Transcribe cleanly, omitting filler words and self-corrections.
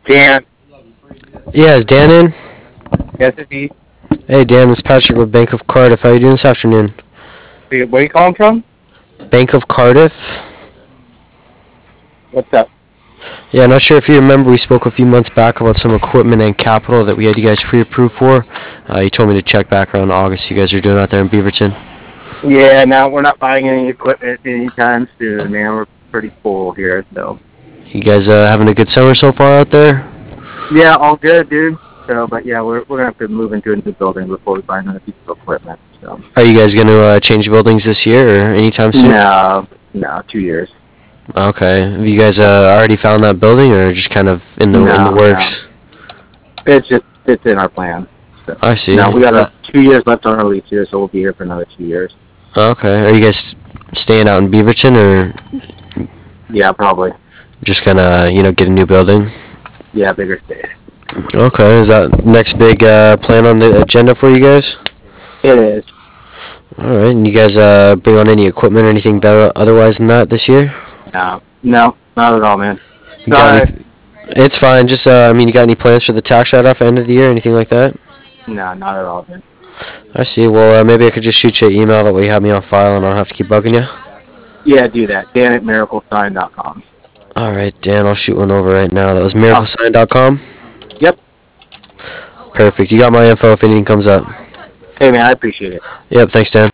Dan. Yeah, is Dan in? Yes, it's he. Hey Dan, this is Patrick with Bank of Cardiff. How you doing this afternoon? Where are you calling from? Bank of Cardiff? What's up? Yeah, not sure if you remember, we spoke a few months back about some equipment and capital that we had you guys pre-approved for. You told me to check back around August. You guys are doing out there in Beaverton. Yeah, no, we're not buying any equipment anytime soon, man. We're pretty full here, so. You guys having a good summer so far out there? Yeah, all good, dude. So, but yeah, we're gonna have to move into a new building before we buy another piece of equipment. So. Are you guys going to change buildings this year or anytime soon? No, 2 years. Okay. Have you guys already found that building or just kind of in the works? It's in our plan. So. I see. No, we got 2 years left on our lease here, so we'll be here for another 2 years. Okay. Are you guys staying out in Beaverton or Yeah, probably. just gonna get a new building? Yeah, bigger space. Okay. Is that next big plan on the agenda for you guys? It is. All right. And you guys bring on any equipment or anything better otherwise than that this year? No, not at all, man. You got any, it's fine. Just you got any plans for the tax write-off end of the year? Anything like that? No, not at all, man. I see. Well, maybe I could just shoot you an email. That way you have me on file and I don't have to keep bugging you. Yeah, do that. Dan at miraclesign.com. All right, Dan. I'll shoot one over right now. That was miraclesign.com? Yep. Perfect. You got my info if anything comes up. Hey, man, I appreciate it. Yep. Thanks, Dan.